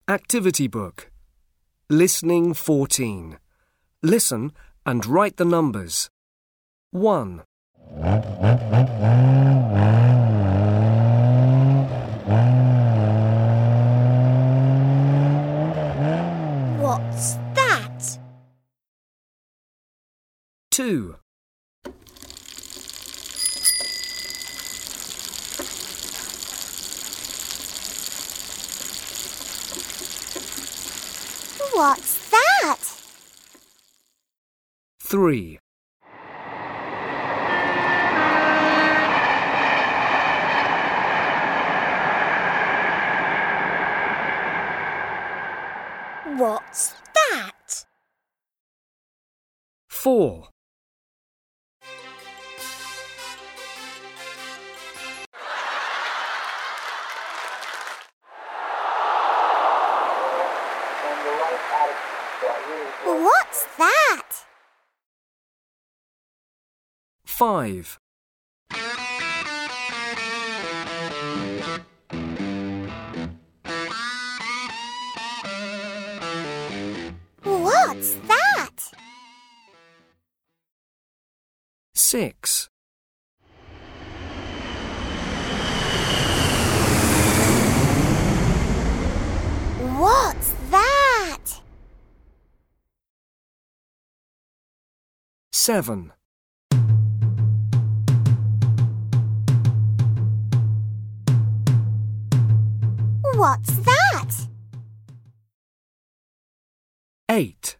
Activity book. Listening 14. Listen and write the numbers. 1, What's that? 2, What's that? 3, What's that? 4, What's that? 5, What's that? 6, What's that? 7, What's that? 8,